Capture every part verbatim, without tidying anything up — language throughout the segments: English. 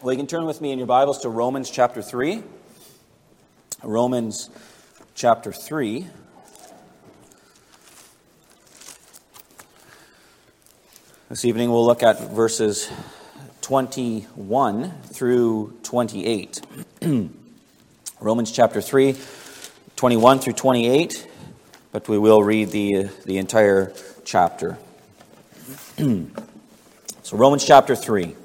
Well, you can turn with me in your Bibles to Romans chapter three. Romans chapter three. This evening we'll look at verses twenty-one through twenty-eight. Romans chapter three, twenty-one through twenty-eight, but we will read the, the entire chapter. So Romans chapter three.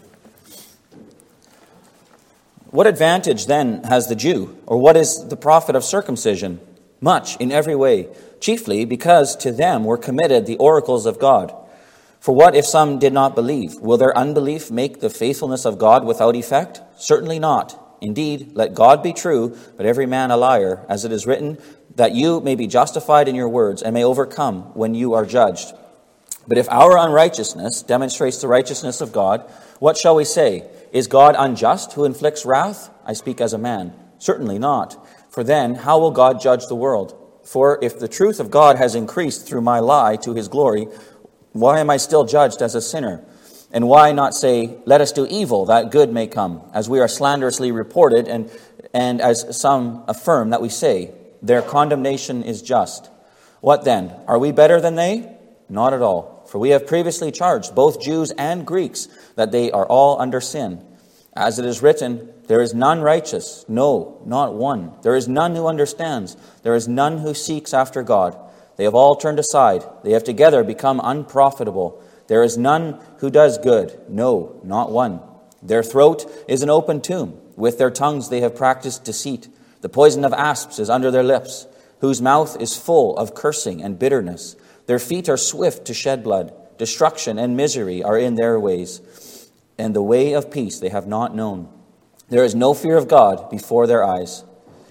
What advantage then has the Jew, or what is the profit of circumcision? Much in every way, chiefly because to them were committed the oracles of God. For what if some did not believe? Will their unbelief make the faithfulness of God without effect? Certainly not. Indeed, let God be true, but every man a liar, as it is written, that you may be justified in your words and may overcome when you are judged. But if our unrighteousness demonstrates the righteousness of God, what shall we say? Is God unjust who inflicts wrath? I speak as a man. Certainly not. For then, how will God judge the world? For if the truth of God has increased through my lie to his glory, why am I still judged as a sinner? And why not say, let us do evil, that good may come, as we are slanderously reported, and, and as some affirm that we say, their condemnation is just. What then? Are we better than they? Not at all. For we have previously charged both Jews and Greeks that they are all under sin. As it is written, there is none righteous, no, not one. There is none who understands. There is none who seeks after God. They have all turned aside. They have together become unprofitable. There is none who does good, no, not one. Their throat is an open tomb. With their tongues they have practiced deceit. The poison of asps is under their lips, whose mouth is full of cursing and bitterness. Their feet are swift to shed blood. Destruction and misery are in their ways, and the way of peace they have not known. There is no fear of God before their eyes.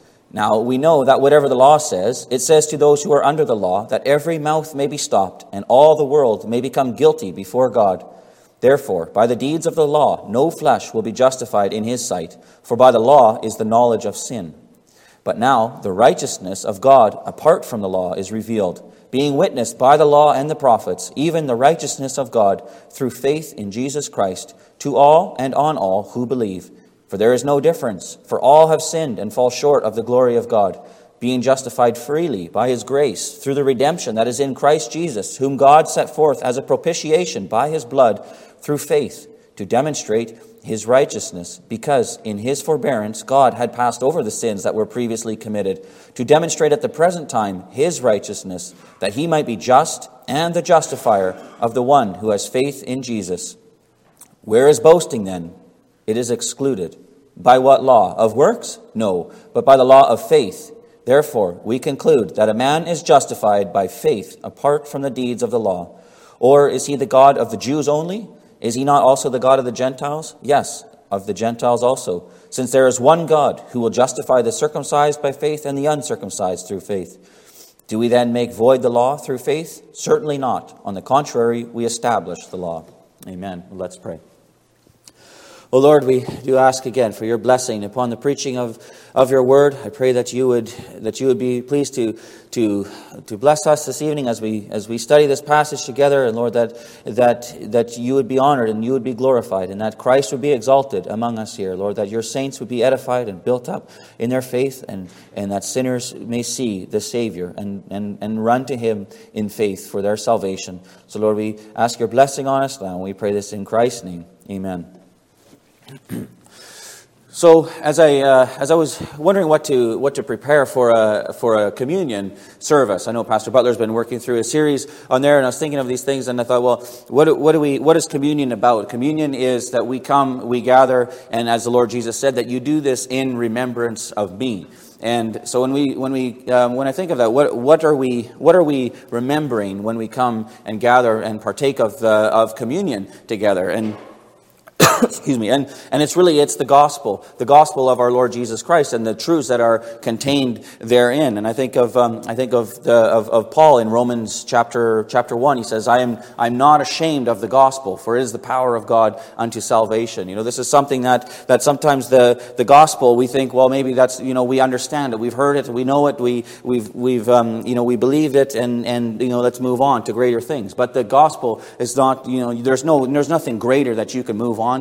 Now we know that whatever the law says, it says to those who are under the law, that every mouth may be stopped, and all the world may become guilty before God. Therefore, by the deeds of the law, no flesh will be justified in his sight, for by the law is the knowledge of sin. But now the righteousness of God apart from the law is revealed, being witnessed by the law and the prophets, even the righteousness of God through faith in Jesus Christ, to all and on all who believe. For there is no difference, for all have sinned and fall short of the glory of God, being justified freely by his grace through the redemption that is in Christ Jesus, whom God set forth as a propitiation by his blood through faith, to demonstrate his righteousness, because in his forbearance God had passed over the sins that were previously committed, to demonstrate at the present time his righteousness, that he might be just and the justifier of the one who has faith in Jesus. Where is boasting then? It is excluded. By what law? Of works? No, but by the law of faith. Therefore, we conclude that a man is justified by faith apart from the deeds of the law. Or is he the God of the Jews only? Is he not also the God of the Gentiles? Yes, of the Gentiles also, since there is one God who will justify the circumcised by faith and the uncircumcised through faith. Do we then make void the law through faith? Certainly not. On the contrary, we establish the law. Amen. Let's pray. Oh Lord, we do ask again for your blessing upon the preaching of, of your word. I pray that you would that you would be pleased to to to bless us this evening as we as we study this passage together, and Lord, that that that you would be honored and you would be glorified, and that Christ would be exalted among us here, Lord, that your saints would be edified and built up in their faith, and, and that sinners may see the Savior and, and, and run to him in faith for their salvation. So Lord, we ask your blessing on us now, and we pray this in Christ's name. Amen. So, as I uh, as I was wondering what to what to prepare for a for a communion service, I know Pastor Butler's been working through a series on there, and I was thinking of these things, and I thought, well, what what do we what is communion about? Communion is that we come, we gather, and as the Lord Jesus said, that you do this in remembrance of me. And so when we when we um, when I think of that, what what are we what are we remembering when we come and gather and partake of the of communion together? And Excuse me, and, and it's really, it's the gospel, the gospel of our Lord Jesus Christ and the truths that are contained therein. And I think of, um, I think of the, of, of Paul in Romans chapter, chapter one. He says, I am, I'm not ashamed of the gospel, for it is the power of God unto salvation. You know, this is something that, that sometimes the, the gospel, we think, well, maybe that's, you know, we understand it, we've heard it, we know it, we, we've, we've, um, you know, we believed it, and, and, you know, let's move on to greater things. But the gospel is not, you know, there's no, there's nothing greater that you can move on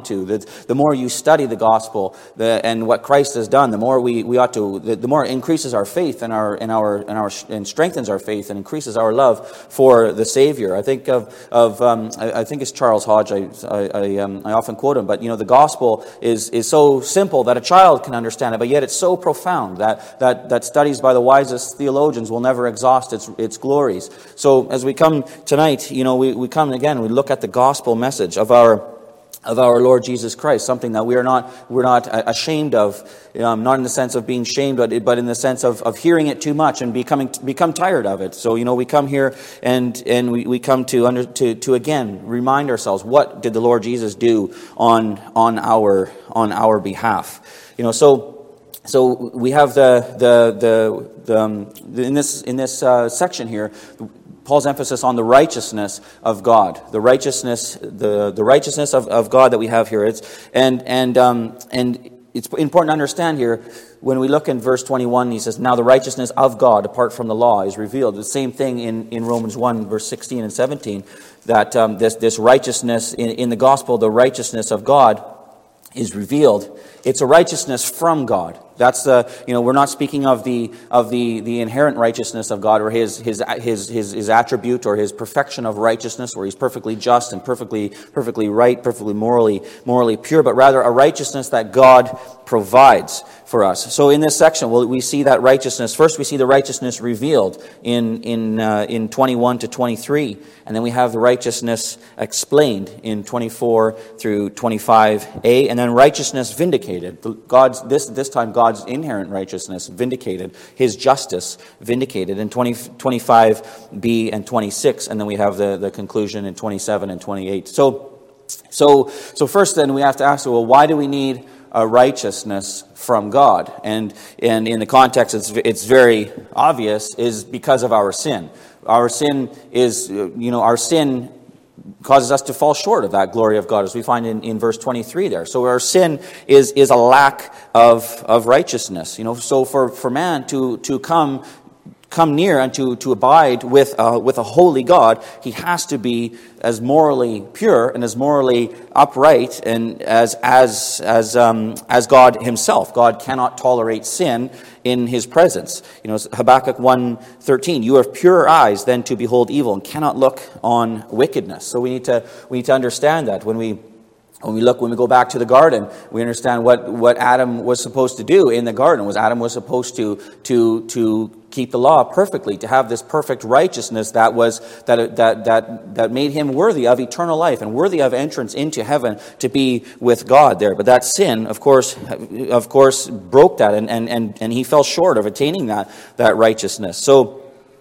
to. The, the more you study the gospel the, and what Christ has done, the more we, we ought to, the, the more it increases our faith and our and our and our and strengthens our faith and increases our love for the Savior. I think of of um, I, I think it's Charles Hodge. I I, I, um, I often quote him, but you know, the gospel is is so simple that a child can understand it, but yet it's so profound that that that studies by the wisest theologians will never exhaust its its glories. So as we come tonight, you know, we, we come again, we look at the gospel message of our of our Lord Jesus Christ, something that we are not we're not ashamed of, um, not in the sense of being shamed, but but in the sense of, of hearing it too much and becoming become tired of it. So you know, we come here and and we, we come to under to to again remind ourselves, what did the Lord Jesus do on on our on our behalf? You know, so so we have the the the, the, um, the in this in this uh, section here, Paul's emphasis on the righteousness of God, the righteousness, the, the righteousness of, of God that we have here. It's and and um, and it's important to understand here when we look in verse twenty-one. He says, "Now the righteousness of God apart from the law is revealed." The same thing in, in Romans one, verse sixteen and seventeen. That um, this this righteousness in, in the gospel, the righteousness of God is revealed. It's a righteousness from God. That's the, you know, we're not speaking of the of the, the inherent righteousness of God, or his his his his his attribute or his perfection of righteousness, where he's perfectly just and perfectly perfectly right, perfectly morally morally pure, but rather a righteousness that God provides for us. So in this section, well, we see that righteousness. First, we see the righteousness revealed in in uh, in twenty-one to twenty-three, and then we have the righteousness explained in twenty-four through twenty-five a, and then righteousness vindicated. God's this this time God. God's inherent righteousness vindicated, his justice vindicated in twenty, twenty-five b and twenty-six, and then we have the, the conclusion in twenty-seven and twenty-eight. So, so, so first then we have to ask, well, why do we need a righteousness from God? And and in the context, it's it's very obvious, is because of our sin. Our sin is, you know, our sin causes us to fall short of that glory of God, as we find in, in verse twenty-three there. So our sin is is a lack of of righteousness. You know, so for, for man to to come come near and to, to abide with uh, with a holy God, he has to be as morally pure and as morally upright and as as as um, as God himself. God cannot tolerate sin in his presence. You know, Habakkuk one thirteen, "You have purer eyes than to behold evil, and cannot look on wickedness." So we need to we need to understand that when we When we look, when we go back to the garden, we understand what, what Adam was supposed to do in the garden. Was Adam was supposed to to to keep the law perfectly, to have this perfect righteousness that was that that that that made him worthy of eternal life and worthy of entrance into heaven to be with God there. But that sin, of course, of course, broke that, and and and, and he fell short of attaining that that righteousness. So.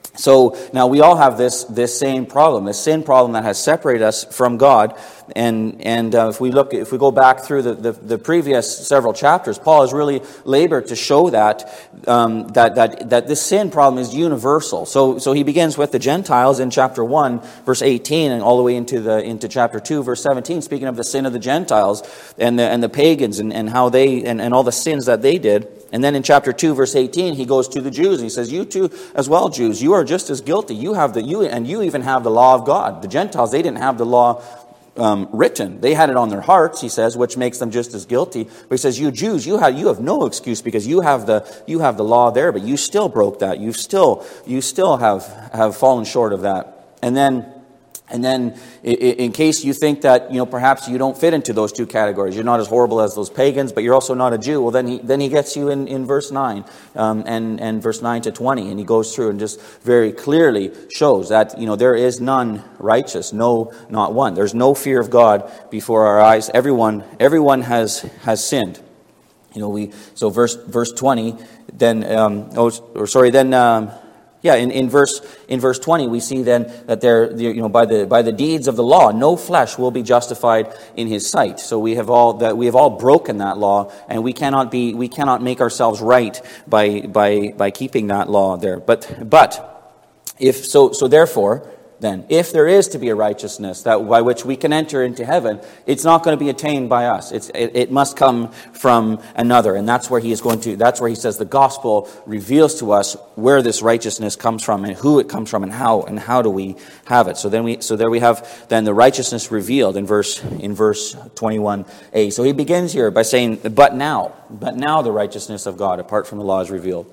So now we all have this this same problem, this sin problem that has separated us from God. And and uh, if we look, if we go back through the, the, the previous several chapters, Paul has really labored to show that um, that that that this sin problem is universal. So so he begins with the Gentiles in chapter one, verse eighteen, and all the way into the into chapter two, verse seventeen, speaking of the sin of the Gentiles and the and the pagans and, and how they and, and all the sins that they did. And then in chapter two, verse eighteen, he goes to the Jews and he says, "You too, as well, Jews, you are just as guilty. You have the you and you even have the law of God." The Gentiles, they didn't have the law um, written; they had it on their hearts. He says, which makes them just as guilty. But he says, "You Jews, you have you have no excuse because you have the you have the law there, but you still broke that. You still you still have have fallen short of that." And then. And then, in case you think that, you know, perhaps you don't fit into those two categories, you're not as horrible as those pagans, but you're also not a Jew, well, then he then he gets you in, in verse nine, um, and, and verse nine to twenty, and he goes through and just very clearly shows that, you know, there is none righteous, no, not one. There's no fear of God before our eyes. Everyone, everyone has has sinned. You know, we, so verse verse twenty, then, um, oh, or sorry, then, um, Yeah, in, in verse in verse twenty, we see then that there, you know, by the by the deeds of the law, no flesh will be justified in his sight. So we have all that we have all broken that law, and we cannot be we cannot make ourselves right by by by keeping that law there. But but if so so therefore then. If there is to be a righteousness that by which we can enter into heaven, it's not going to be attained by us. It's, it, it must come from another. And that's where he is going to, that's where he says the gospel reveals to us where this righteousness comes from and who it comes from and how, and how do we have it. So then we, so there we have then the righteousness revealed in verse, in verse twenty-one a. So he begins here by saying, but now, but now the righteousness of God apart from the law is revealed.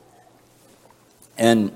And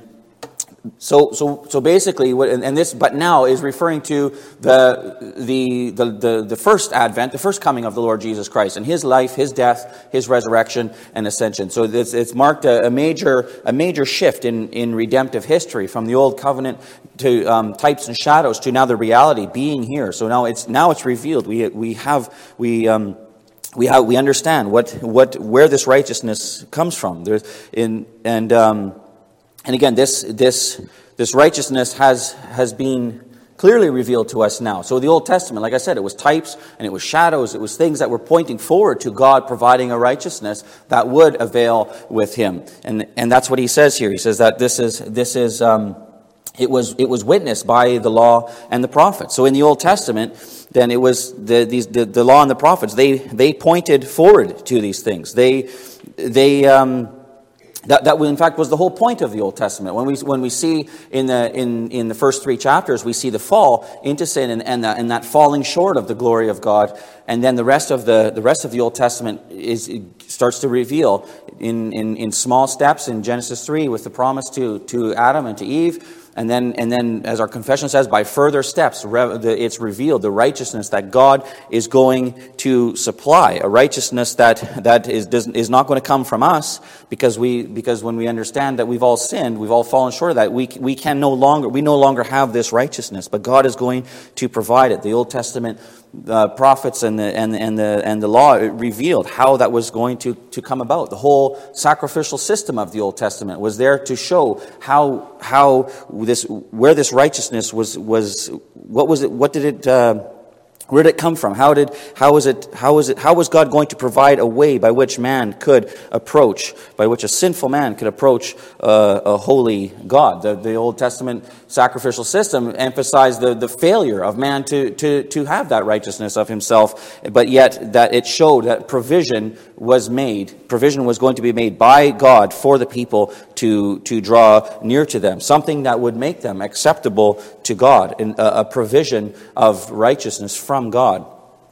So, so, so basically, what, and this, but now is referring to the, the, the, the, the first advent, the first coming of the Lord Jesus Christ, and his life, his death, his resurrection, and ascension. So it's, it's marked a, a major, a major shift in, in redemptive history from the old covenant to um, types and shadows to now the reality being here. So now it's now it's revealed. We we have we. Um, We have, we understand what, what where this righteousness comes from. There's in and um, and again this this this righteousness has has been clearly revealed to us now. So the Old Testament, like I said, it was types and it was shadows. It was things that were pointing forward to God providing a righteousness that would avail with Him. And and that's what he says here. He says that this is this is um, it was it was witnessed by the law and the prophets. So in the Old Testament, then it was the these the, the law and the prophets. They they pointed forward to these things. They they um, that that in fact was the whole point of the Old Testament. When we when we see in the in, in the first three chapters, we see the fall into sin and and, the, and that falling short of the glory of God. And then the rest of the the rest of the Old Testament is starts to reveal in in, in small steps in Genesis three with the promise to to Adam and to Eve. And then, and then, as our confession says, by further steps, it's revealed the righteousness that God is going to supply, a righteousness that that is does, is not going to come from us, because we because when we understand that we've all sinned, we've all fallen short of that, we we can no longer we no longer have this righteousness, but God is going to provide it. The Old Testament uh, prophets and the and and the and the law revealed how that was going to to come about. The whole sacrificial system of the Old Testament was there to show how how. This where this righteousness was was what was it what did it uh, where did it come from? How did how was it how was it how was God going to provide a way by which man could approach, by which a sinful man could approach uh, a holy God? The, the Old Testament sacrificial system emphasized the, the failure of man to, to to have that righteousness of himself, but yet that it showed that provision was made. Provision was going to be made by God for the people to to draw near to them, something that would make them acceptable to God, and a, a provision of righteousness from God.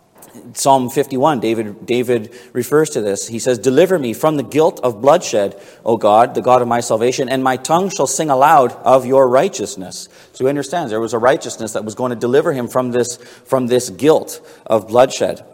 Psalm fifty-one, David David refers to this. He says, "Deliver me from the guilt of bloodshed, O God, the God of my salvation, and my tongue shall sing aloud of your righteousness." So he understands there was a righteousness that was going to deliver him from this from this guilt of bloodshed.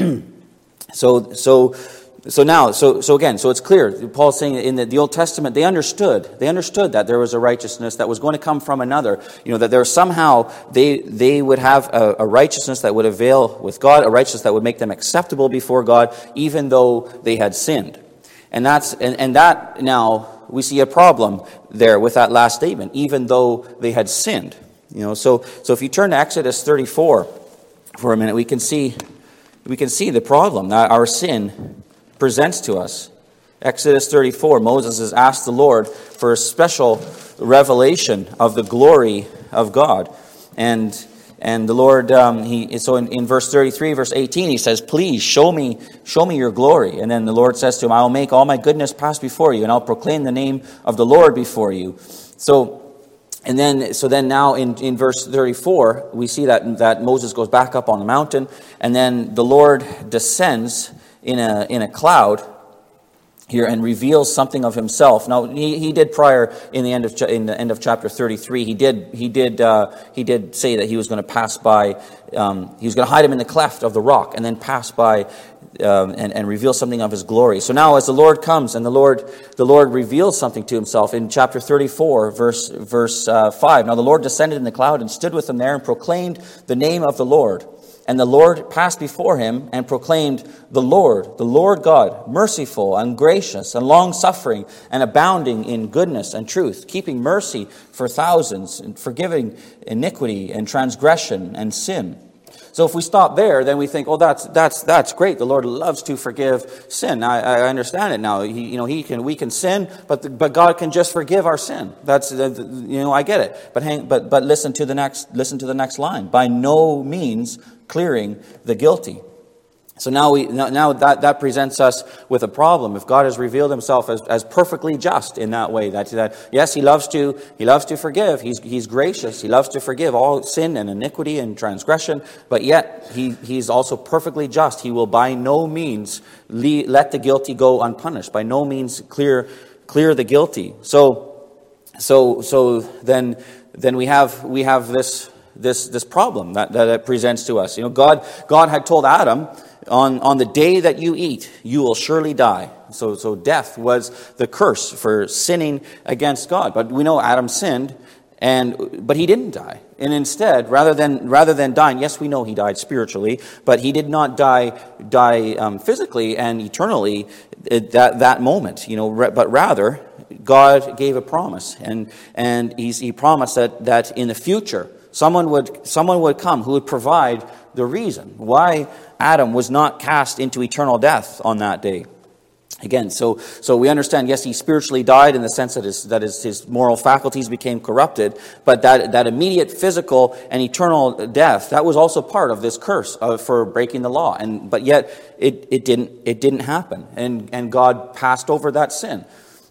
so so. So now, so so again, so it's clear. Paul's saying in the, the Old Testament, they understood. They understood that there was a righteousness that was going to come from another. You know, that there somehow they they would have a, a righteousness that would avail with God, a righteousness that would make them acceptable before God, even though they had sinned. And that's and, and that now we see a problem there with that last statement, even though they had sinned. You know, so so if you turn to Exodus thirty-four for a minute, we can see we can see the problem that our sin presents to us. Exodus thirty-four, Moses has asked the Lord for a special revelation of the glory of God. And and the Lord, um, he so in, in verse thirty-three, verse eighteen, he says, "Please show me, show me your glory." And then the Lord says to him, "I will make all my goodness pass before you, and I'll proclaim the name of the Lord before you." So And then, so then now in, in verse thirty-four, we see that, that Moses goes back up on the mountain, and then the Lord descends in a in a cloud here and reveals something of himself. Now he, he did prior in the end of in the end of chapter thirty-three. He did he did uh, he did say that he was going to pass by. Um, he was going to hide him in the cleft of the rock and then pass by um, and and reveal something of his glory. So now, as the Lord comes and the Lord the Lord reveals something to himself in chapter thirty-four, verse verse uh, five. Now the Lord descended in the cloud and stood with him there and proclaimed the name of the Lord. And the Lord passed before him and proclaimed, "The Lord, the Lord God, merciful and gracious and long-suffering and abounding in goodness and truth, keeping mercy for thousands and forgiving iniquity and transgression and sin." So if we stop there, then we think, oh, that's that's that's great. The Lord loves to forgive sin. I, I understand it now. He, you know, He can we can sin, but the, but God can just forgive our sin. That's uh, you know, I get it. But hang, but but listen to the next listen to the next line. By no means clearing the guilty. So now we now that, that presents us with a problem. If God has revealed Himself as, as perfectly just in that way, that that yes, He loves to He loves to forgive. He's He's gracious. He loves to forgive all sin and iniquity and transgression. But yet He He's also perfectly just. He will by no means le- let the guilty go unpunished. By no means clear clear the guilty. So so so then then we have we have this this this problem that, that it presents to us. You know, God God had told Adam, On on the day that you eat, you will surely die. So so death was the curse for sinning against God. But we know Adam sinned, and but he didn't die. And instead, rather than rather than dying, yes, we know he died spiritually, but he did not die die um, physically and eternally at that that moment. You know, but rather God gave a promise, and and he's, he promised that that in the future someone would someone would come who would provide the reason why Adam was not cast into eternal death on that day. Again, so so we understand, yes, he spiritually died in the sense that his, that his, his moral faculties became corrupted, but that, that immediate physical and eternal death, that was also part of this curse of, for breaking the law. And but yet it, it didn't it didn't happen, and, and God passed over that sin.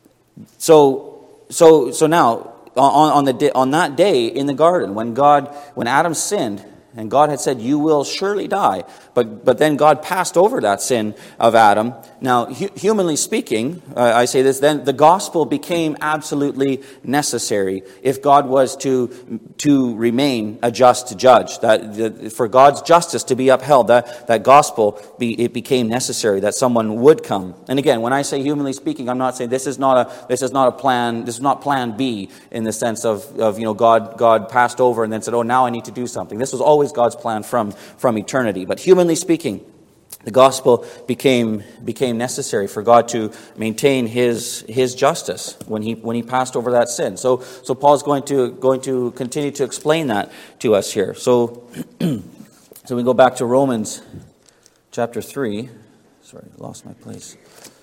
So so so now on on the on that day in the garden, when God when Adam sinned, and God had said, you will surely die. But but then God passed over that sin of Adam. Now, hu- humanly speaking, uh, I say this, then the gospel became absolutely necessary if God was to to remain a just judge. That, that for God's justice to be upheld, that, that gospel, be, it became necessary, that someone would come. And again, when I say humanly speaking, I'm not saying this is not a this is not a plan, this is not plan B in the sense of, of you know, God God passed over and then said, oh, now I need to do something. This was always God's plan from, from eternity. But humanly speaking, the gospel became became necessary for God to maintain his his justice when he when he passed over that sin. So so Paul's going to going to continue to explain that to us here. So so we go back to Romans chapter three. Sorry, I lost my place.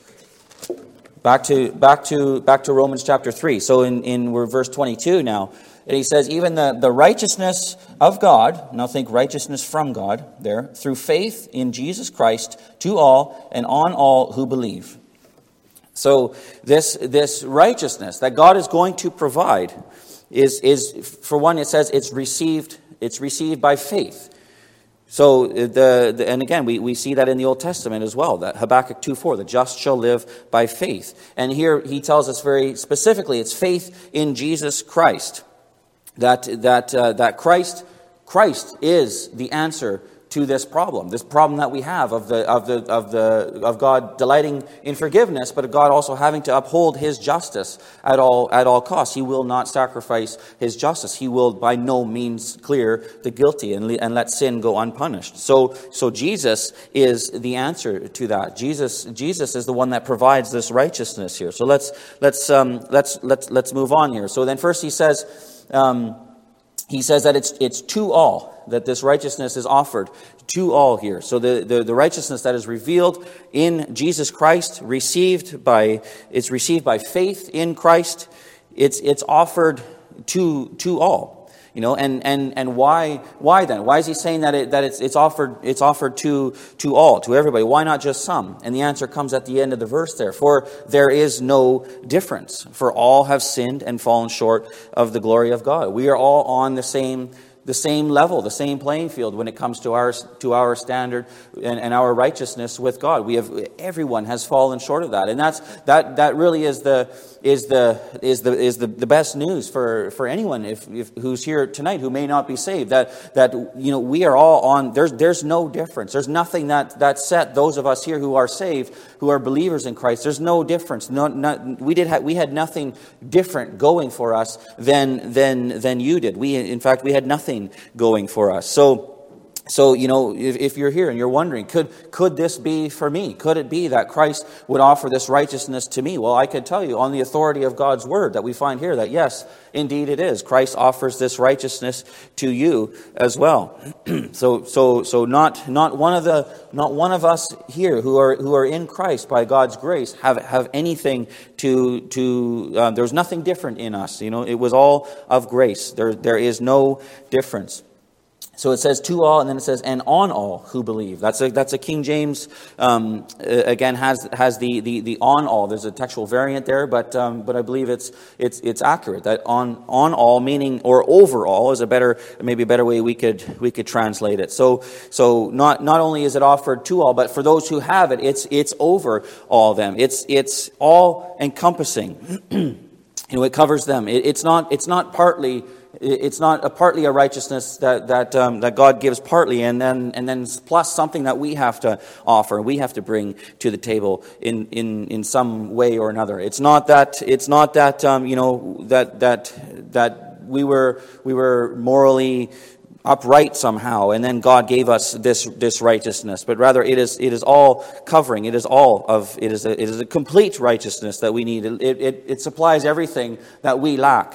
Back to back to back to Romans chapter three. So in, in we're verse twenty-two now. And he says, even the, the righteousness of God, now think righteousness from God there, through faith in Jesus Christ to all and on all who believe. So this this righteousness that God is going to provide is, is for one, it says it's received, it's received by faith. So, the, the and again, we, we see that in the Old Testament as well, that Habakkuk two four, the just shall live by faith. And here he tells us very specifically, it's faith in Jesus Christ. That that uh, that Christ Christ is the answer to this problem, this problem that we have of the of the of the of God delighting in forgiveness, but of God also having to uphold His justice at all at all costs. He will not sacrifice His justice. He will by no means clear the guilty and and let sin go unpunished. So so Jesus is the answer to that. Jesus Jesus is the one that provides this righteousness here. So let's let's um, let's let's let's move on here. So then first he says. Um, he says that it's it's to all, that this righteousness is offered to all here. So the, the, the righteousness that is revealed in Jesus Christ, received by it's received by faith in Christ, it's it's offered to to all. You know, and, and, and why why then? Why is he saying that it that it's it's offered it's offered to to all, to everybody? Why not just some? And the answer comes at the end of the verse there. For there is no difference. For all have sinned and fallen short of the glory of God. We are all on the same the same level, the same playing field when it comes to our to our standard and, and our righteousness with God. We have everyone has fallen short of that, and that's that that really is the is the is the is the, the best news for, for anyone if, if who's here tonight who may not be saved. That that you know we are all on. There's there's no difference. There's nothing that that set those of us here who are saved, who are believers in Christ. There's no difference. No, not, we did ha- we had nothing different going for us than than than you did. We in fact we had nothing going for us. So So, you know, if, if you're here and you're wondering, could could this be for me? Could it be that Christ would offer this righteousness to me? Well, I could tell you on the authority of God's word that we find here that yes, indeed it is. Christ offers this righteousness to you as well. so, so, so not not one of the not one of us here who are who are in Christ by God's grace have have anything to to. Uh, there's nothing different in us. You know, it was all of grace. There there is no difference. So it says to all, and then it says and on all who believe. That's a that's a King James. Um, again, has has the, the the on all. There's a textual variant there, but um, but I believe it's it's it's accurate that on on all meaning or over all is a better maybe a better way we could we could translate it. So so not not only is it offered to all, but for those who have it, it's it's over all them. It's it's all encompassing. you know, it covers them. It, it's not it's not partly. It's not a partly a righteousness that that um, that God gives partly, and then and then plus something that we have to offer, we have to bring to the table in, in, in some way or another. It's not that it's not that um, you know that that that we were we were morally upright somehow, and then God gave us this this righteousness, but rather it is it is all covering. It is all of it is a, it is a complete righteousness that we need. It it, it supplies everything that we lack.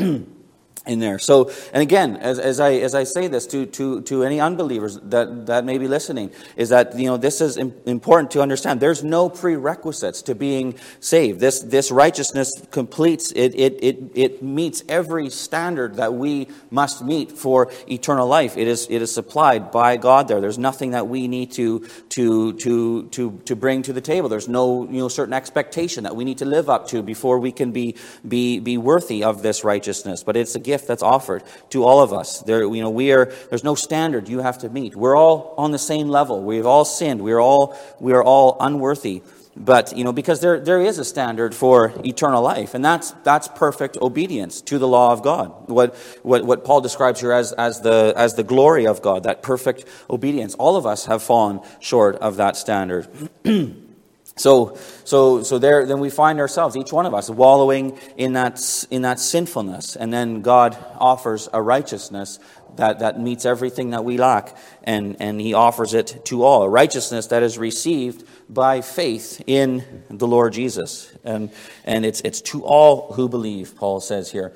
In there. So, and again, as, as I as I say this to, to, to any unbelievers that, that may be listening, is that, you know, this is important to understand. There's no prerequisites to being saved. This this righteousness completes, it it it, it meets every standard that we must meet for eternal life. It is it is supplied by God there. There's nothing that we need to to to to to bring to the table. There's no, you know, certain expectation that we need to live up to before we can be be be worthy of this righteousness. But it's a gift that's offered to all of us. There, you know, we are. There's no standard you have to meet. We're all on the same level. We've all sinned. We are all. We are all unworthy. But you know, because there there is a standard for eternal life, and that's that's perfect obedience to the law of God. What what what Paul describes here as as the as the glory of God, that perfect obedience. All of us have fallen short of that standard. So, so, so there. Then we find ourselves, each one of us, wallowing in that in that sinfulness, and then God offers a righteousness that, that meets everything that we lack, and and He offers it to all. A righteousness that is received by faith in the Lord Jesus, and and it's it's to all who believe. Paul says here.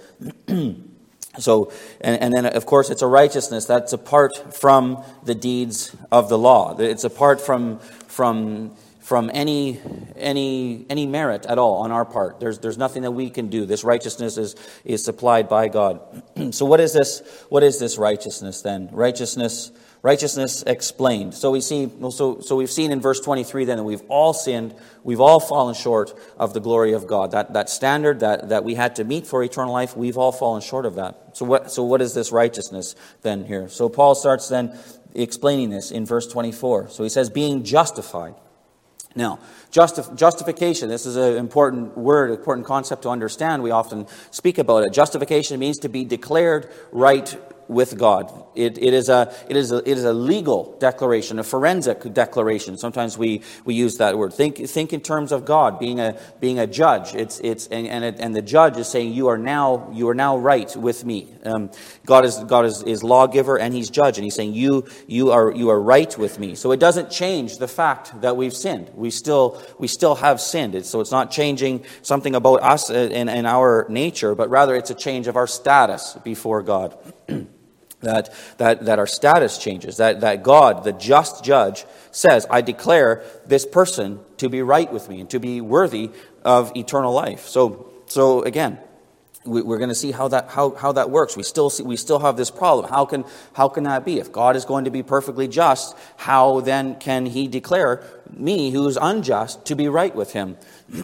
So, and, and then of course it's a righteousness that's apart from the deeds of the law. It's apart from from. From any any any merit at all on our part. There's there's nothing that we can do. This righteousness is is supplied by God. So what is this? What is this righteousness then? Righteousness righteousness explained. So we see so so we've seen in verse twenty-three then that we've all sinned. We've all fallen short of the glory of God. That that standard that, that we had to meet for eternal life, we've all fallen short of that. So what so what is this righteousness then here? So Paul starts then explaining this in verse twenty-four. So he says, being justified. Now, justif- justification, this is an important word, important concept to understand. We often speak about it. Justification means to be declared right with God. It, it is a it is a it is a legal declaration, a forensic declaration. Sometimes we, we use that word. Think think in terms of God being a being a judge. It's it's and and, it, and the judge is saying you are now you are now right with me. Um, God is God is, is lawgiver and He's judge, and He's saying you you are you are right with me. So it doesn't change the fact that we've sinned. We still we still have sinned. It's, so it's not changing something about us and, and our nature, but rather it's a change of our status before God. That, that that our status changes, that, that God, the just judge, says, I declare this person to be right with me and to be worthy of eternal life. So so again, we, we're going to see how that how, how that works. We still see, we still have this problem. How can how can that be? If God is going to be perfectly just, how then can He declare me, who is unjust, to be right with Him?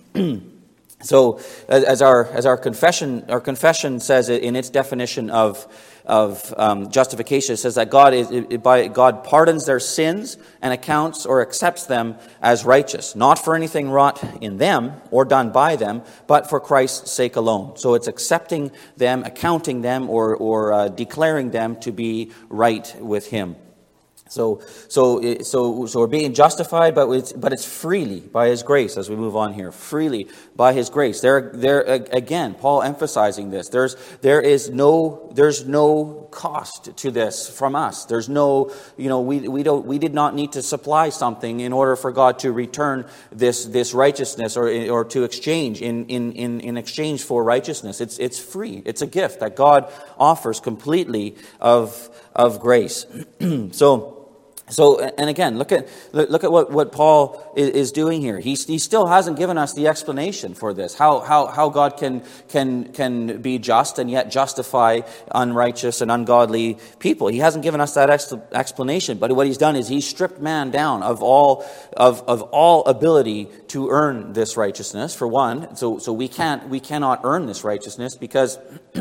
So as our as our confession our confession says in its definition of of um, justification, it says that God is it, by God pardons their sins and accounts or accepts them as righteous, not for anything wrought in them or done by them, but for Christ's sake alone. So it's accepting them, accounting them, or or uh, declaring them to be right with Him. So, so, so, so we're being justified, but it's, but it's freely by His grace. As we move on here, freely by His grace. There, there again, Paul emphasizing this. There's, there is no, there's no cost to this from us. There's no, you know, we, we don't, we did not need to supply something in order for God to return this, this righteousness, or, or to exchange in, in, in, in exchange for righteousness. It's, it's free. It's a gift that God offers completely of, of grace. So. So, and again, look at look at what, what Paul is doing here. He, he still hasn't given us the explanation for this, how how how God can can can be just and yet justify unrighteous and ungodly people. He hasn't given us that ex- explanation. But what He's done is He's stripped man down of all of of all ability to earn this righteousness. For one, so so we can't we cannot earn this righteousness, because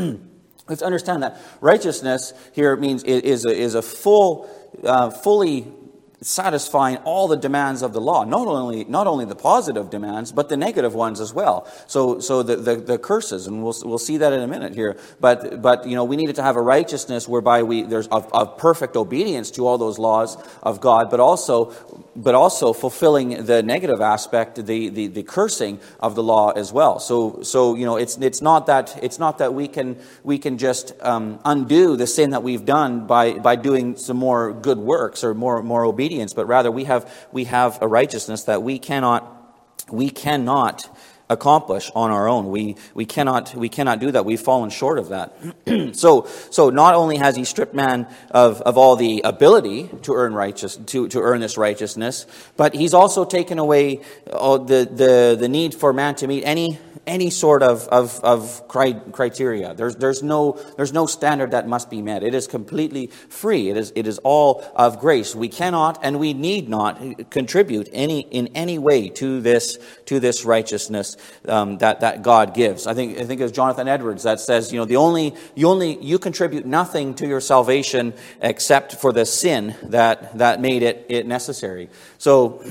let's understand that righteousness here means is a, is a full. Uh, fully satisfying all the demands of the law, not only not only the positive demands, but the negative ones as well. So, so the, the, the curses, and we'll we'll see that in a minute here. But but you know, we needed to have a righteousness whereby we there's of, of perfect obedience to all those laws of God, but also but also fulfilling the negative aspect, the, the, the cursing of the law as well. So so you know, it's it's not that it's not that we can we can just um, undo the sin that we've done by by doing some more good works or more more obedience. But rather we have we have a righteousness that we cannot we cannot accomplish on our own. We we cannot we cannot do that. We've fallen short of that. so so not only has He stripped man of, of all the ability to earn righteous to, to earn this righteousness, but He's also taken away all the, the the need for man to meet any any sort of of, of criteria. There's there's no there's no standard that must be met. It is completely free. It is it is all of grace. We cannot and we need not contribute any in any way to this to this righteousness um, that that God gives. I think I think it was Jonathan Edwards that says, you know, the only you only you contribute nothing to your salvation except for the sin that that made it it necessary. So.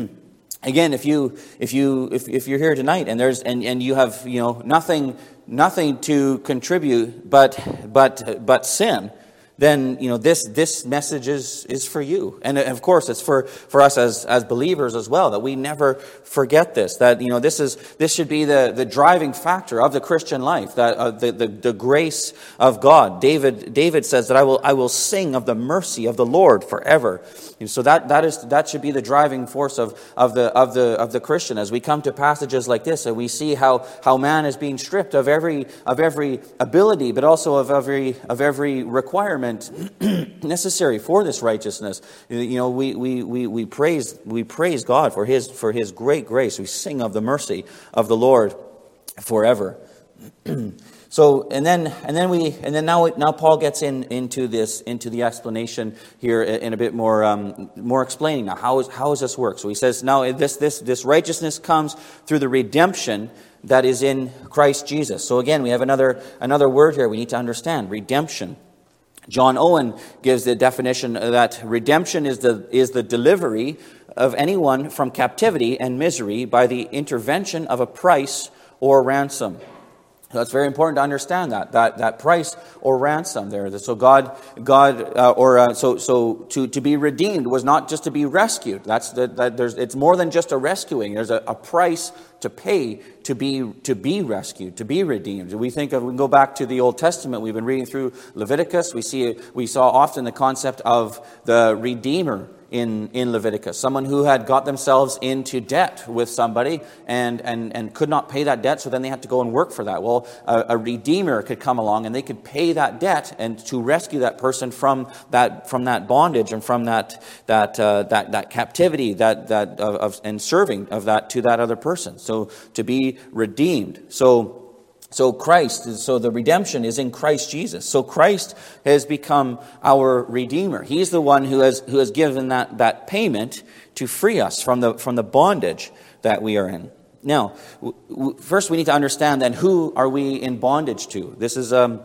Again, if you if you if, if you're here tonight and there's and, and you have you know nothing nothing to contribute but but but sin, then you know this this message is is for you. And of course it's for, for us as, as believers as well, that we never forget this, that you know this is this should be the, the driving factor of the Christian life, that uh, the, the the grace of God. David David says that I will I will sing of the mercy of the Lord forever. And so that that is that should be the driving force of, of the of the of the Christian as we come to passages like this and we see how, how man is being stripped of every of every ability, but also of every of every requirement necessary for this righteousness. You know, we, we, we, we praise we praise God for his for his great grace. We sing of the mercy of the Lord forever. So and then and then we and then now now Paul gets in into this into the explanation here in a bit more um, more explaining now how is how does this work. So he says now this this this righteousness comes through the redemption that is in Christ Jesus. So again we have another another word here we need to understand: redemption. John Owen gives the definition that redemption is the is the delivery of anyone from captivity and misery by the intervention of a price or ransom. So it's very important to understand that that that price or ransom there. So God God uh, or uh, so so to, to be redeemed was not just to be rescued. That's the, that there's it's more than just a rescuing. There's a, a price to pay to be to be rescued, to be redeemed. We think of we can go back to the Old Testament. We've been reading through Leviticus. We see we saw often the concept of the Redeemer in, in Leviticus. Someone who had got themselves into debt with somebody and, and, and could not pay that debt, so then they had to go and work for that. Well, a, a Redeemer could come along and they could pay that debt and to rescue that person from that from that bondage and from that that uh, that that captivity that that of, of and serving of that to that other person. So to be redeemed. So So Christ, so the redemption is in Christ Jesus. So Christ has become our Redeemer. He's the one who has who has given that, that payment to free us from the from the bondage that we are in. Now, w- w- first we need to understand then, who are we in bondage to? This is um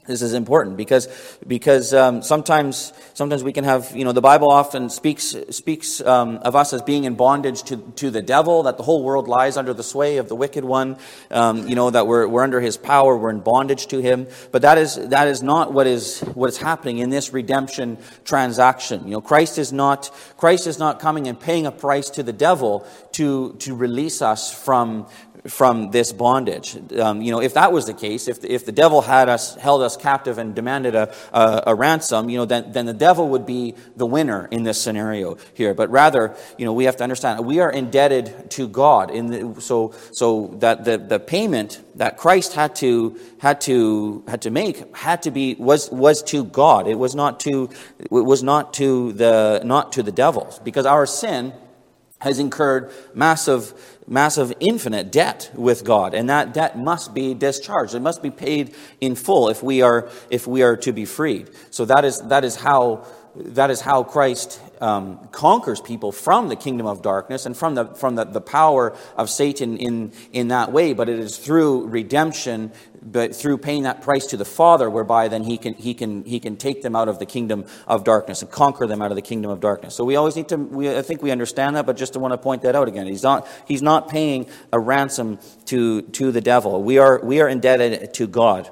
This is important because because um, sometimes sometimes we can have, you know, the Bible often speaks speaks um, of us as being in bondage to to the devil, that the whole world lies under the sway of the wicked one, um, you know, that we're we're under his power, we're in bondage to him. But that is that is not what is what is happening in this redemption transaction. You know, Christ is not Christ is not coming and paying a price to the devil to to release us from. from this bondage. Um, you know, if that was the case, if the, if the devil had us, held us captive and demanded a, a, a ransom, you know, then, then the devil would be the winner in this scenario here. But rather, you know, we have to understand, we are indebted to God. In the, so, so that the, the payment that Christ had to, had to, had to make had to be, was, was to God. It was not to, it was not to the, not to the devil, because our sin has incurred massive, massive, infinite debt with God, and that debt must be discharged. It must be paid in full if we are, if we are to be freed. So that is that is how that is how Christ um, conquers people from the kingdom of darkness and from the from the, the power of Satan in in that way. But it is through redemption, but through paying that price to the Father, whereby then he can he can he can take them out of the kingdom of darkness and conquer them out of the kingdom of darkness. So we always need to. We, I think we understand that, but just to want to point that out again, he's not he's not paying a ransom to to the devil. We are we are indebted to God.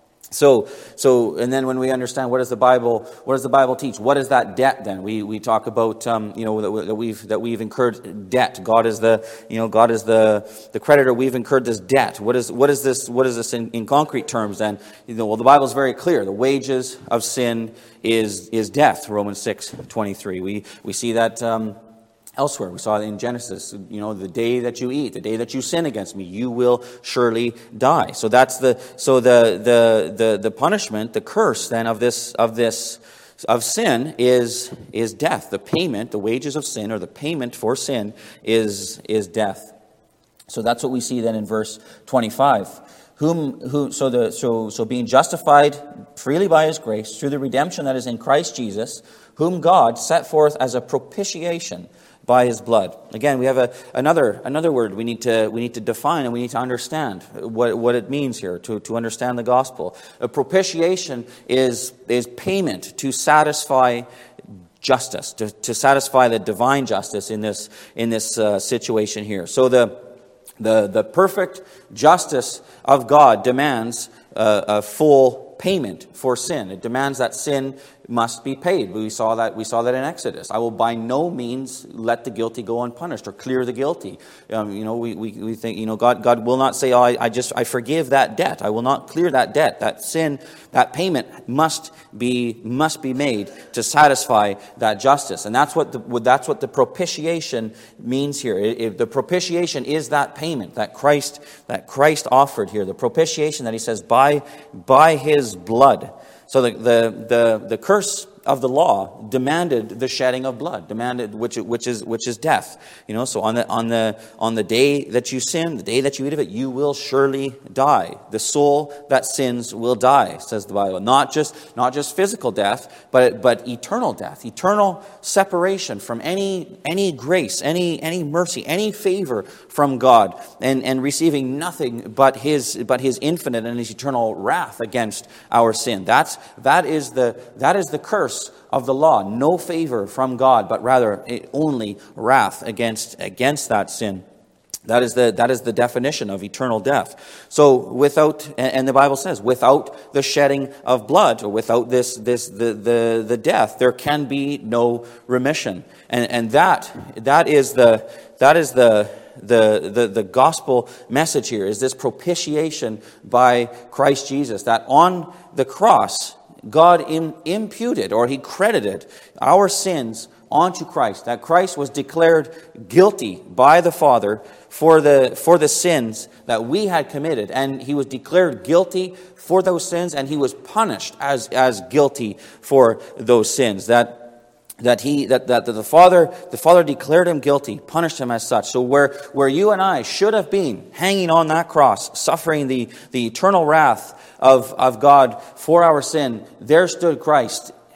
So, so, and then when we understand what does the Bible, what does the Bible teach? What is that debt then? We we talk about, um, you know, that we've that we've incurred debt. God is the, you know, God is the the creditor. We've incurred this debt. What is what is this? What is this in, in concrete terms? Then, you know, well, the Bible is very clear. The wages of sin is is death. Romans six twenty-three. We we see that. Um, Elsewhere, we saw in Genesis, you know, the day that you eat, the day that you sin against me, you will surely die. So that's the so the the the the punishment, the curse then of this of this of sin is is death. The payment, the wages of sin, or the payment for sin is is death. So that's what we see then in verse twenty-five. Whom who so the so so being justified freely by his grace through the redemption that is in Christ Jesus, whom God set forth as a propitiation by his blood. Again, we have a, another another word we need to we need to define, and we need to understand what what it means here to, to understand the gospel. A propitiation is is payment to satisfy justice, to, to satisfy the divine justice in this in this uh, situation here. So the the the perfect justice of God demands uh, a full payment for sin. It demands that sin must be paid. We saw that we saw that in Exodus. I will by no means let the guilty go unpunished or clear the guilty. Um, you know, we, we, we think, you know, God God will not say, oh, I, I just I forgive that debt. I will not clear that debt. That sin, that payment must be must be made to satisfy that justice. And that's what the that's what the propitiation means here. It, it, the propitiation is that payment that Christ that Christ offered here. The propitiation that he says by by his blood. So the, the the the curse of the law demanded the shedding of blood, demanded which which is which is death. You know, so on the on the on the day that you sin, the day that you eat of it, you will surely die. The soul that sins will die, says the Bible. Not just not just physical death, but but eternal death, eternal separation from any any grace, any any mercy, any favor from God, and and receiving nothing but his but his infinite and his eternal wrath against our sin. That's that is the that is the curse of the law. No favor from God, but rather only wrath against against that sin. That is the that is the definition of eternal death. So without, and the Bible says, without the shedding of blood, or without this this the the, the death, there can be no remission. And and that that is the that is the The, the, the gospel message here is this propitiation by Christ Jesus, that on the cross, God im, imputed, or he credited our sins onto Christ, that Christ was declared guilty by the Father for the, for the sins that we had committed, and he was declared guilty for those sins, and he was punished as, as guilty for those sins. That That he that, that the Father the Father declared him guilty, punished him as such. So where where you and I should have been hanging on that cross, suffering the, the eternal wrath of, of God for our sin, there stood Christ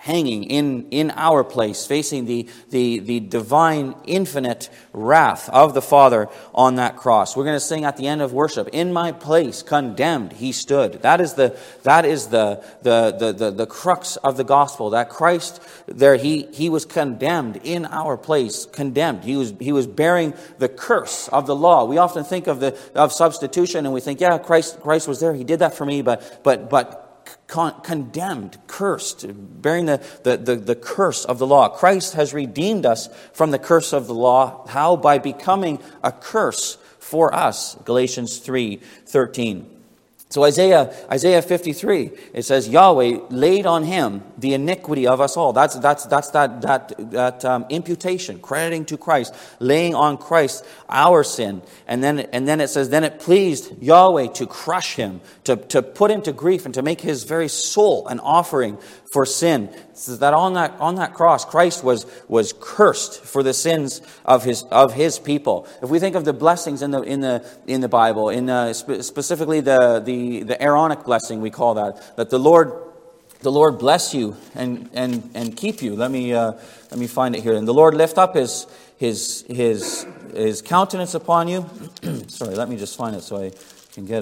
hanging in, in our place, facing the, the, the divine, infinite wrath of the Father on that cross. We're going to sing at the end of worship, in my place, condemned, he stood. That is the that is the the the the, the crux of the gospel, that Christ there, he, he was condemned in our place, condemned. He was he was bearing the curse of the law. We often think of the of substitution and we think, yeah, Christ Christ was there, he did that for me, but but but Con- condemned, cursed, bearing the, the, the, the curse of the law. Christ has redeemed us from the curse of the law. How? By becoming a curse for us. Galatians three thirteen. So Isaiah Isaiah fifty-three, it says, Yahweh laid on him the iniquity of us all. That's that's that's that that that um, imputation, crediting to Christ, laying on Christ our sin. And then and then it says, then it pleased Yahweh to crush him, to, to put him to grief, and to make his very soul an offering for sin. So that on that on that cross, Christ was was cursed for the sins of his of his people. If we think of the blessings in the in the in the Bible, in uh, spe- specifically the the the Aaronic blessing, we call that that the Lord the Lord bless you and and and keep you. Let me uh, let me find it here. And the Lord lift up his his his his countenance upon you. Sorry, let me just find it so I can get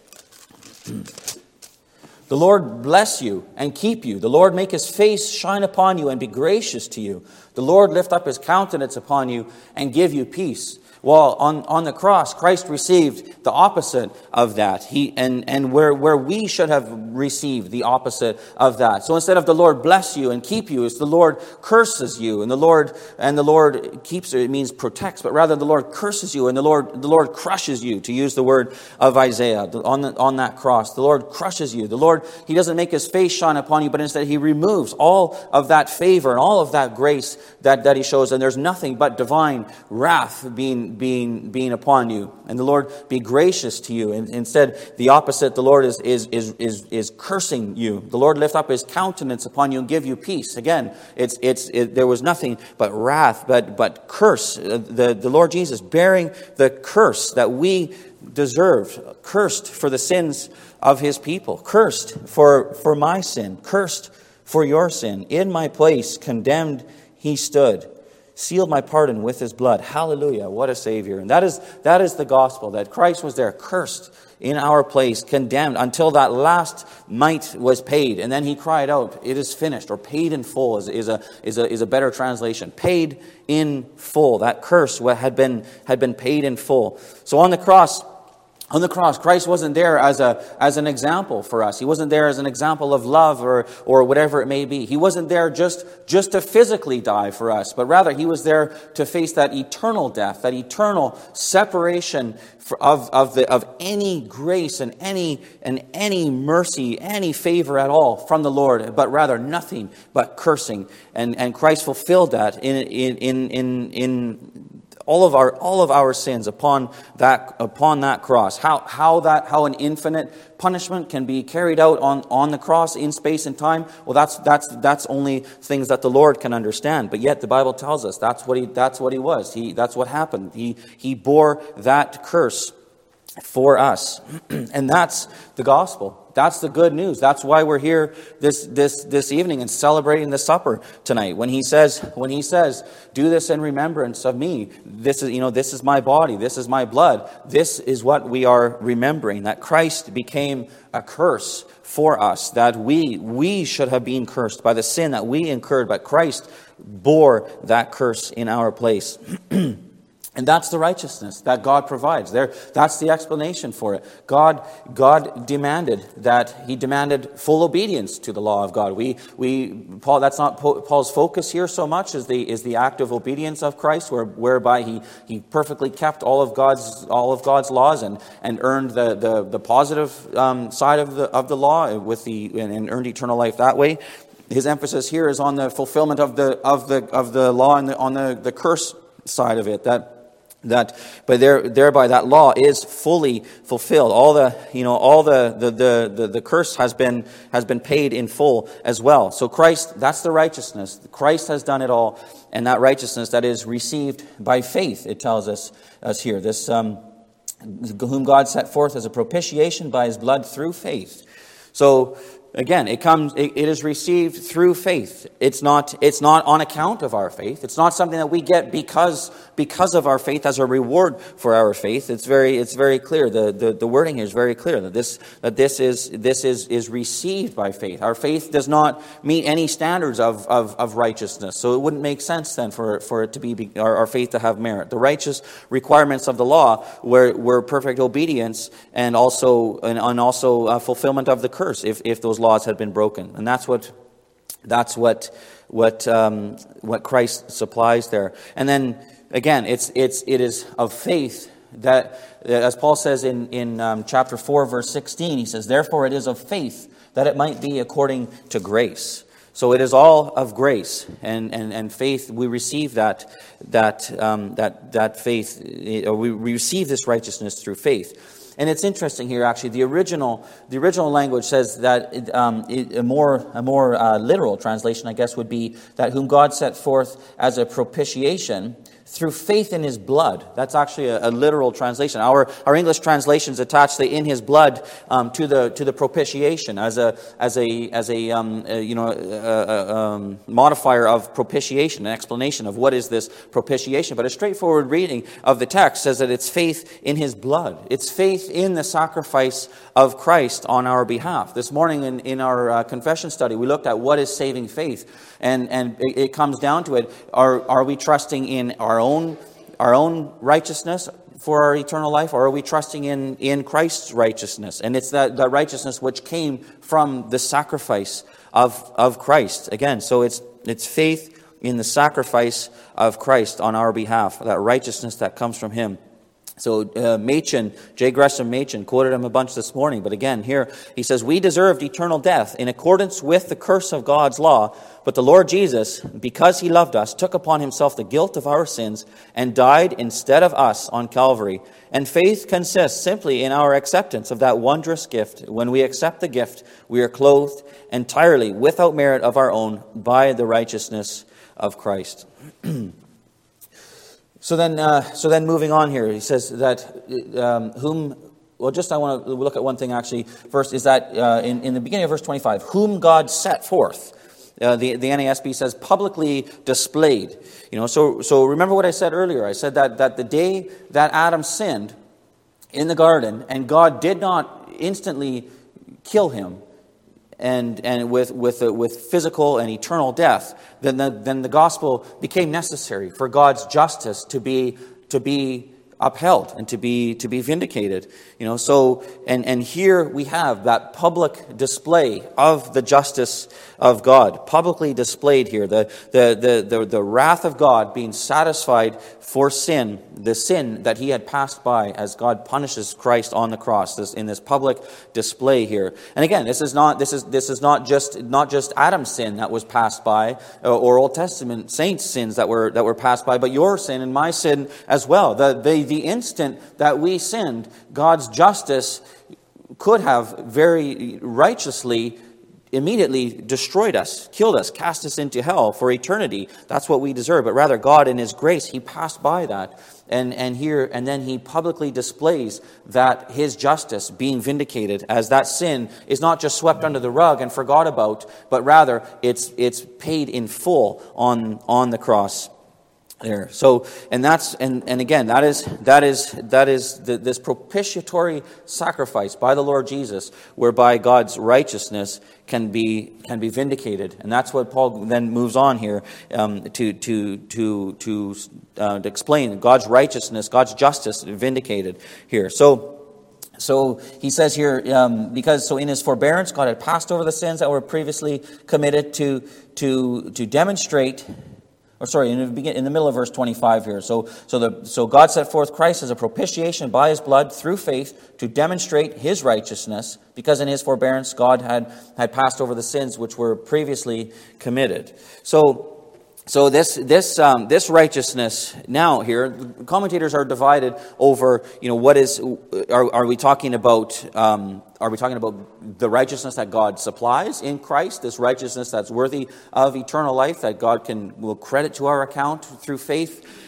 it. The Lord bless you and keep you. The Lord make his face shine upon you and be gracious to you. The Lord lift up his countenance upon you and give you peace. Well, on, on the cross, Christ received the opposite of that. He and, and where, where we should have received the opposite of that. So instead of the Lord bless you and keep you, it's the Lord curses you. And the Lord and the Lord keeps, it means protects, but rather the Lord curses you and the Lord the Lord crushes you, to use the word of Isaiah on, the, on that cross. The Lord crushes you. The Lord, he doesn't make his face shine upon you, but instead he removes all of that favor and all of that grace that, that he shows. And there's nothing but divine wrath being being being upon you, and the Lord be gracious to you. And instead, the opposite, the Lord is is is is is cursing you. The Lord lift up his countenance upon you and give you peace. Again, it's it's it, there was nothing but wrath, but but curse. The the Lord Jesus bearing the curse that we deserved, cursed for the sins of his people, cursed for for my sin, cursed for your sin. In my place, condemned, he stood. Sealed my pardon with his blood. Hallelujah, what a Savior. And that is that is the gospel, that Christ was there, cursed in our place, condemned, until that last mite was paid. And then he cried out, it is finished, or paid in full is, is, a, is, a, is a better translation. Paid in full. That curse had been, had been paid in full. So on the cross, On the cross, Christ wasn't there as a as an example for us. He wasn't there as an example of love or or whatever it may be. He wasn't there just, just to physically die for us, but rather he was there to face that eternal death, that eternal separation for, of of the of any grace and any and any mercy, any favor at all from the Lord, but rather nothing but cursing. And and Christ fulfilled that in in in in. in All of our all of our sins upon that upon that cross. How how that how an infinite punishment can be carried out on, on the cross in space and time. Well, that's that's that's only things that the Lord can understand. But yet the Bible tells us that's what he that's what he was. He that's what happened. He he bore that curse for us, and that's the gospel. That's the good news. That's why we're here this this this evening and celebrating the supper tonight. When he says, when he says, "Do this in remembrance of me." This is, you know, this is my body. This is my blood. This is what we are remembering. That Christ became a curse for us. That we we should have been cursed by the sin that we incurred, but Christ bore that curse in our place. And that's the righteousness that God provides. There, that's the explanation for it. God, God demanded that He demanded full obedience to the law of God. We, we, Paul. That's not Paul's focus here so much as the is the active obedience of Christ, where, whereby he he perfectly kept all of God's all of God's laws and and earned the the the positive um, side of the of the law with the and, and earned eternal life that way. His emphasis here is on the fulfillment of the of the of the law and the, on the the curse side of it. That. That, but there, thereby that law is fully fulfilled. All the, you know, all the, the, the, the, the curse has been, has been paid in full as well. So Christ, that's the righteousness. Christ has done it all. And that righteousness that is received by faith, it tells us, us here. This, um, whom God set forth as a propitiation by his blood through faith. So, again, it comes. It, it is received through faith. It's not. It's not on account of our faith. It's not something that we get because because of our faith as a reward for our faith. It's very. It's very clear. The the, the wording here is very clear that this that this is this is is received by faith. Our faith does not meet any standards of of, of righteousness. So it wouldn't make sense then for for it to be our, our faith to have merit. The righteous requirements of the law were were perfect obedience and also and, and also uh, fulfillment of the curse if if those laws had been broken. And that's what that's what what um, what Christ supplies there. And then again, it's it's it is of faith that, as Paul says in in um, chapter four, verse sixteen, he says, "Therefore it is of faith that it might be according to grace." So it is all of grace and, and, and faith. We receive that that um, that that faith, or we receive this righteousness through faith. And it's interesting here, actually. The original the original language says that um, a more a more uh, literal translation, I guess, would be that whom God set forth as a propitiation through faith in his blood. That's actually a, a literal translation. Our our English translations attach the "in his blood" um, to the to the propitiation as a as a as a, um, a you know a, a, um, modifier of propitiation, an explanation of what is this propitiation. But a straightforward reading of the text says that it's faith in his blood. It's faith in the sacrifice of Christ on our behalf. This morning in in our uh, confession study, we looked at what is saving faith, and and it, it comes down to it: are are we trusting in our Our own, our own righteousness for our eternal life, or are we trusting in, in Christ's righteousness? And it's that, that righteousness which came from the sacrifice of, of Christ. Again, so it's it's faith in the sacrifice of Christ on our behalf, that righteousness that comes from him. So uh, Machen, J. Gresham Machen, quoted him a bunch this morning, but again here he says, "We deserved eternal death in accordance with the curse of God's law, but the Lord Jesus, because he loved us, took upon himself the guilt of our sins and died instead of us on Calvary. And faith consists simply in our acceptance of that wondrous gift. When we accept the gift, we are clothed entirely without merit of our own by the righteousness of Christ." So then, uh, so then, moving on here, he says that um, whom. Well, just I want to look at one thing actually first. Is that uh, in in the beginning of verse twenty-five, whom God set forth. Uh, the the N A S B says publicly displayed. You know, so so remember what I said earlier. I said that that the day that Adam sinned in the garden, and God did not instantly kill him, and and with with uh, with physical and eternal death, then the then the gospel became necessary for God's justice to be to be upheld and to be to be vindicated. You know, so and and here we have that public display of the justice of God, publicly displayed here, the the the the, the wrath of God being satisfied for sin, the sin that he had passed by as God punishes Christ on the cross, this in this public display here. And again, this is not this is this is not just not just Adam's sin that was passed by, or Old Testament saints' sins that were that were passed by, but your sin and my sin as well. The the the instant that we sinned, God's justice could have very righteously immediately destroyed us, killed us, cast us into hell for eternity. That's what we deserve. But rather, God in his grace, he passed by that. And, and here, and then he publicly displays that his justice being vindicated, as that sin is not just swept under the rug and forgot about, but rather it's it's paid in full on, on the cross. There, so and that's and, and again that is that is that is the, this propitiatory sacrifice by the Lord Jesus, whereby God's righteousness can be can be vindicated, and that's what Paul then moves on here um, to to to to, uh, to explain God's righteousness, God's justice vindicated here. So. So he says here, um, because so in his forbearance, God had passed over the sins that were previously committed to to to demonstrate. Or sorry, in the begin, in the middle of verse twenty-five here. So, so the so God set forth Christ as a propitiation by his blood through faith to demonstrate his righteousness, because in his forbearance God had had passed over the sins which were previously committed. So. So this this um, this righteousness now here, commentators are divided over, you know, what is are are we talking about um, are we talking about the righteousness that God supplies in Christ, this righteousness that's worthy of eternal life that God can will credit to our account through faith,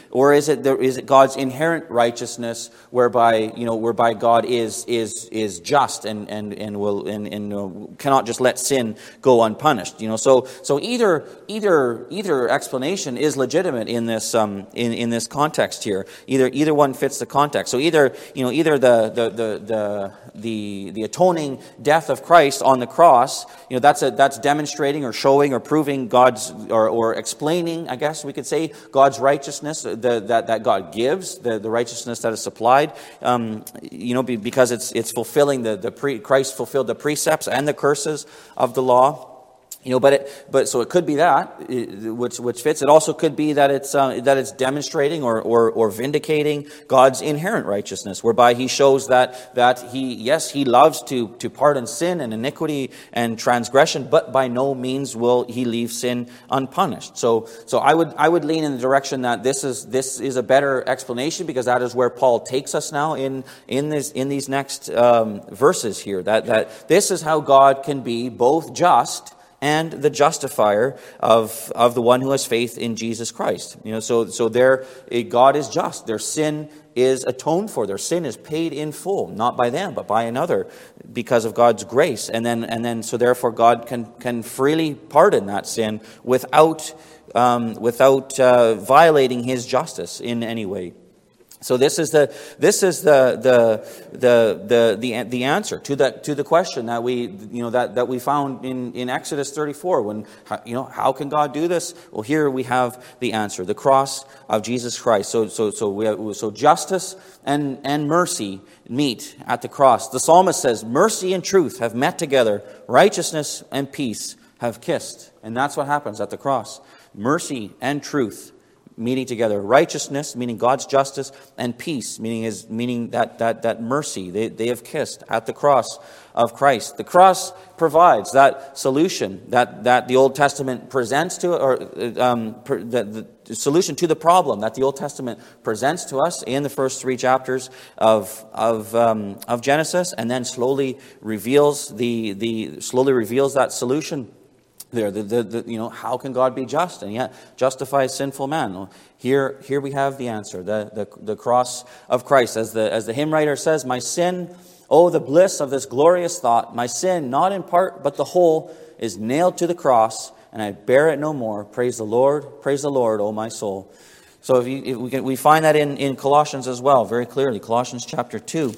Or is it there, is it God's inherent righteousness, whereby you know whereby God is is is just and and and will and, and uh, cannot just let sin go unpunished? You know, so so either either either explanation is legitimate in this um in, in this context here. Either either one fits the context. So either you know either the the the the the, the atoning death of Christ on the cross, you know, that's a that's demonstrating or showing or proving God's or or explaining, I guess we could say, God's righteousness, the, that, that God gives, the, the righteousness that is supplied, um, you know, because it's it's fulfilling the, the pre, Christ fulfilled the precepts and the curses of the law. You know, but it, but so it could be that which which fits. It also could be that it's uh, that it's demonstrating or, or or vindicating God's inherent righteousness, whereby He shows that that He yes He loves to to pardon sin and iniquity and transgression, but by no means will He leave sin unpunished. So so I would I would lean in the direction that this is this is a better explanation, because that is where Paul takes us now in in this in these next um, verses here. That that this is how God can be both just and the justifier of of the one who has faith in Jesus Christ. You know, so so there God is just. Their sin is atoned for. Their sin is paid in full, not by them, but by another, because of God's grace. And then and then so therefore God can can freely pardon that sin without um, without uh, violating His justice in any way. So this is the this is the the the the the, the answer to that to the question that we you know that, that we found in, in Exodus thirty-four, when you know how can God do this? Well, here we have the answer: the cross of Jesus Christ. So so so we have, so justice and and mercy meet at the cross. The psalmist says, "Mercy and truth have met together; righteousness and peace have kissed." And that's what happens at the cross: mercy and truth meeting together, righteousness, meaning God's justice, and peace, meaning his, meaning that that that mercy. They they have kissed at the cross of Christ. The cross provides that solution that, that the Old Testament presents to, or um, per, the, the solution to the problem that the Old Testament presents to us in the first three chapters of of um, of Genesis, and then slowly reveals the the slowly reveals that solution. There, the, the, the, you know, how can God be just and yet justify a sinful man? Well, here, here we have the answer: the, the the cross of Christ. As the as the hymn writer says, "My sin, oh the bliss of this glorious thought! My sin, not in part but the whole, is nailed to the cross, and I bear it no more. Praise the Lord, praise the Lord, O my soul." So if, you, if we can, we find that in, in Colossians as well, very clearly. Colossians chapter two,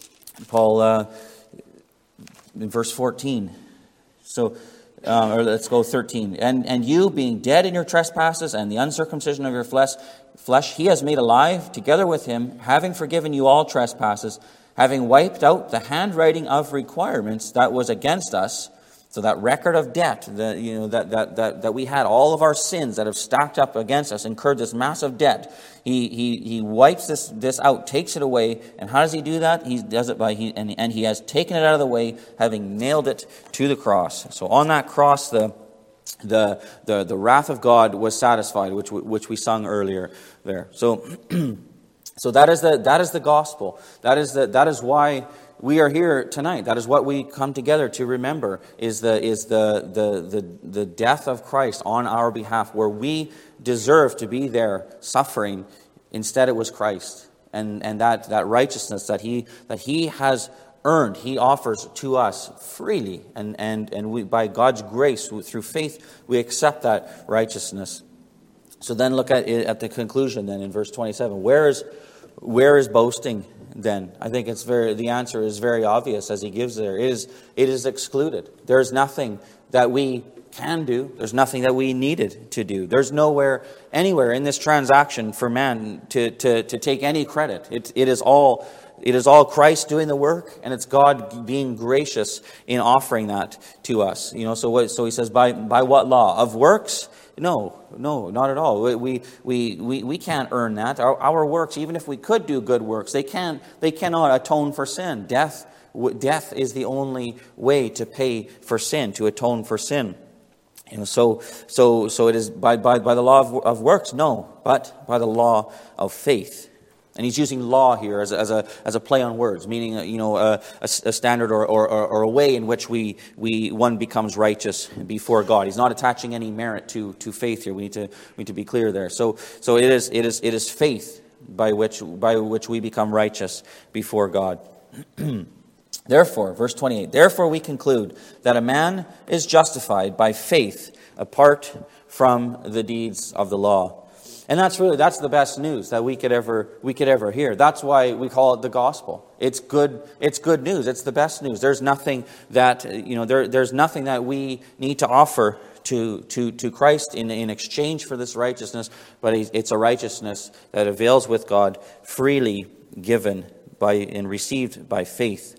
Paul uh, in verse fourteen. So. Um, or let's go thirteen. And and you, being dead in your trespasses and the uncircumcision of your flesh, flesh, He has made alive together with Him, having forgiven you all trespasses, having wiped out the handwriting of requirements that was against us. So that record of debt, the, you know, that, that that that we had, all of our sins that have stacked up against us, incurred this massive debt. He he he wipes this this out, takes it away. And how does He do that? He does it by he and, and He has taken it out of the way, having nailed it to the cross. So on that cross, the the the the wrath of God was satisfied, which which we sung earlier there. So so that is the that is the gospel. That is the that is why we are here tonight. That is what we come together to remember, is the is the the the, the death of Christ on our behalf, where we deserve to be there suffering. Instead it was Christ. And and that, that righteousness that he that he has earned, He offers to us freely. And and, and we, by God's grace, through faith, we accept that righteousness. So then look at at the conclusion then in verse twenty-seven. Where is where is boasting? Then I think it's very the answer is very obvious as he gives there. It is it is excluded. There's nothing that we can do. There's nothing that we needed to do. There's nowhere anywhere in this transaction for man to to, to take any credit. It it is all it is all Christ doing the work, and it's God being gracious in offering that to us. You know, so what so he says, by by what law? Of works? No, no, not at all. We we we we can't earn that. Our, our works, even if we could do good works, they can't. They cannot atone for sin. Death, death is the only way to pay for sin, to atone for sin. You know, so so so it is by by by the law of, of works. No, but by the law of faith. And he's using law here as a, as a, as a play on words, meaning, you know, a, a, a standard or, or, or a way in which we, we one becomes righteous before God. He's not attaching any merit to, to faith here. We need to, we need to be clear there. So, so it is, it is, it is faith by which, by which we become righteous before God. Therefore, verse twenty-eight, therefore we conclude that a man is justified by faith apart from the deeds of the law. And that's really, that's the best news that we could ever, we could ever hear. That's why we call it the gospel. It's good, it's good news. It's the best news. There's nothing that, you know, there, there's nothing that we need to offer to, to, to Christ in, in exchange for this righteousness, but it's a righteousness that avails with God, freely given by, and received by faith.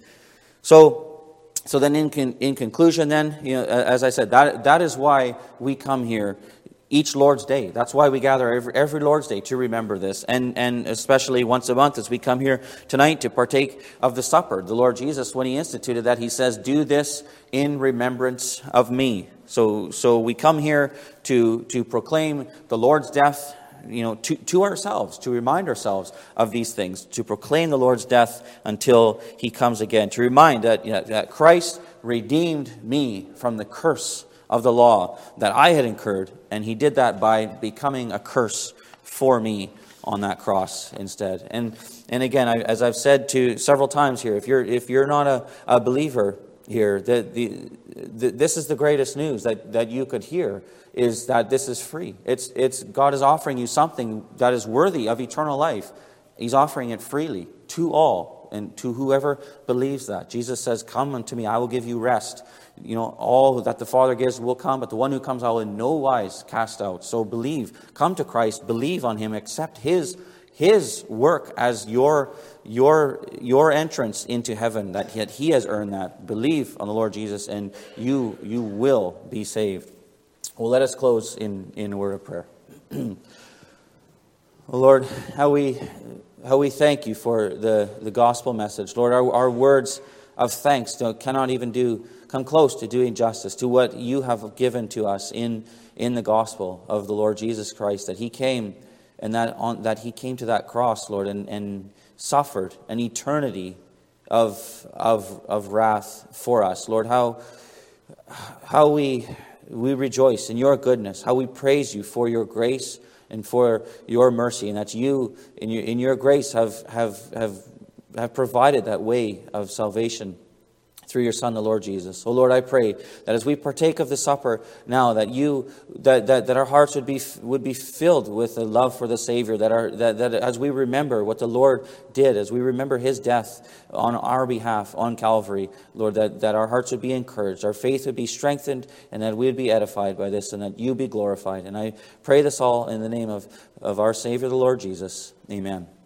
So, so then in, in conclusion then, you know, as I said, that, that is why we come here each Lord's Day. That's why we gather every, every Lord's Day, to remember this. And, and especially once a month as we come here tonight to partake of the supper. The Lord Jesus, when he instituted that, he says, do this in remembrance of me. So, so we come here to, to proclaim the Lord's death, you know, to, to ourselves, to remind ourselves of these things, to proclaim the Lord's death until he comes again, to remind that, you know, that Christ redeemed me from the curse of the law that I had incurred, and he did that by becoming a curse for me on that cross instead. And and again, I, as I've said to several times here, if you're if you're not a, a believer here, the, the, the this is the greatest news that, that you could hear, is that this is free. It's it's God is offering you something that is worthy of eternal life. He's offering it freely to all and to whoever believes that. Jesus says, "Come unto me, I will give you rest." You know, all that the Father gives will come, but the one who comes I will in no wise cast out. So believe, come to Christ, believe on him, accept his his work as your your your entrance into heaven, that he, he has earned that. Believe on the Lord Jesus, and you you will be saved. Well, let us close in, in a word of prayer. Oh Lord, how we how we thank you for the, the gospel message. Lord, our, our words of thanks cannot even do come close to doing justice to what you have given to us in, in the gospel of the Lord Jesus Christ, that he came and that on that he came to that cross, Lord, and, and suffered an eternity of of of wrath for us. Lord, how how we we rejoice in your goodness, how we praise you for your grace and for your mercy, and that you in your in your grace have have have have provided that way of salvation through your Son, the Lord Jesus. Oh Lord, I pray that as we partake of the supper now, that you that that, that our hearts would be would be filled with a love for the Savior. That our that, that as we remember what the Lord did, as we remember his death on our behalf on Calvary, Lord, that, that our hearts would be encouraged, our faith would be strengthened, and that we would be edified by this, and that you be glorified. And I pray this all in the name of, of our Savior, the Lord Jesus. Amen.